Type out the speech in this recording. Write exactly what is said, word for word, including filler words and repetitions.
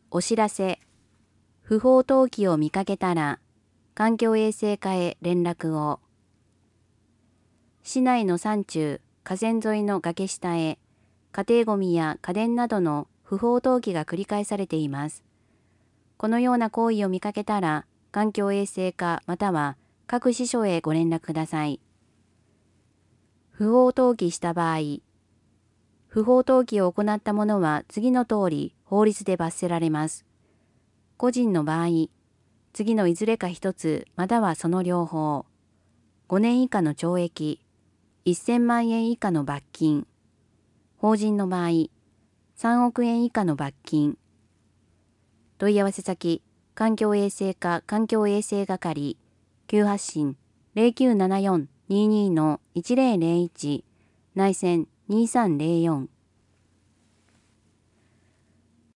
お知らせ。不法投棄を見かけたら、環境衛生課へ連絡を。市内の山中、河川沿いの崖下へ、家庭ごみや家電などの不法投棄が繰り返されています。このような行為を見かけたら、環境衛生課または各支所へご連絡ください。不法投棄した場合、不法投棄を行った者は次の通り法律で罰せられます。個人の場合、次のいずれか一つまたはその両方、ごねん以下の懲役、せんまんえん以下の罰金、法人の場合、さんおくえん以下の罰金。問い合わせ先、環境衛生課環境衛生係、急発進 ゼロきゅうななよんにーにーのいちゼロゼロいち 内線にさんゼロよん